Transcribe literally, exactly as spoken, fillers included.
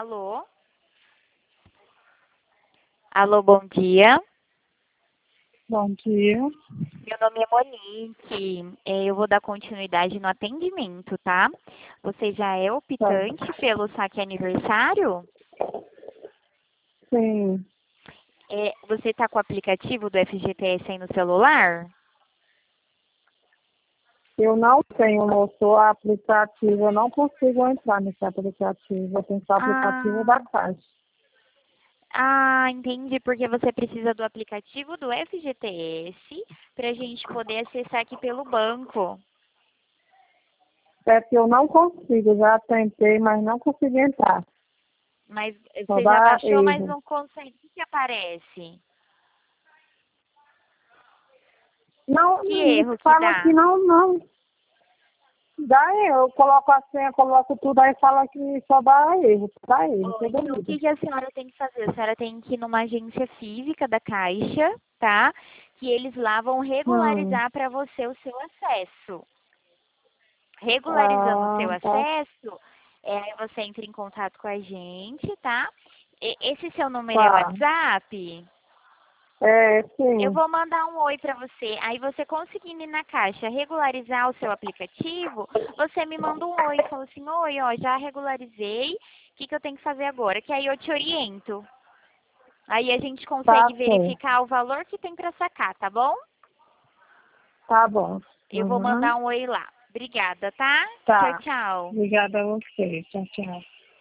Alô? Alô, bom dia. Bom dia. Meu nome é Monique. É, Eu vou dar continuidade no atendimento, tá? Você já é Tá. optante pelo saque aniversário? Sim, É, você está com o aplicativo do F G T S aí no celular? eu não tenho, moço, aplicativo, eu não consigo entrar nesse aplicativo, eu tenho que o aplicativo da Ah, Caixa. ah, entendi, porque você precisa do aplicativo do F G T S para a gente poder acessar aqui pelo banco. É que eu não consigo, já tentei, mas não consegui entrar. Mas Só você já dá baixou, mas erro. não consegue. O que que aparece? Não, Que não erro que fala que dá? não, não. Dá erro, eu coloco a senha, coloco tudo, aí fala que só dá erro, dá erro, Ó, toda então, o vida. que que a senhora tem que fazer? A senhora tem que ir numa agência física da Caixa, tá? Que eles lá vão Hum. regularizar para você o seu acesso. Regularizando o Ah, seu tá, acesso, é, aí você entra em contato com a gente, tá? E- esse seu número é tá. WhatsApp? É, Eu sim, vou mandar um oi para você. Aí você conseguindo ir na Caixa regularizar o seu aplicativo, você me manda um oi. Fala assim, oi, ó, já regularizei. O que que eu tenho que fazer agora? Que aí eu te oriento. Aí a gente tá consegue sim, verificar o valor que tem para sacar, tá bom? tá bom. Eu vou Uhum. mandar um oi lá. Obrigada, tá? Tchau, Tá. tchau. Obrigada a você. Tchau, tchau.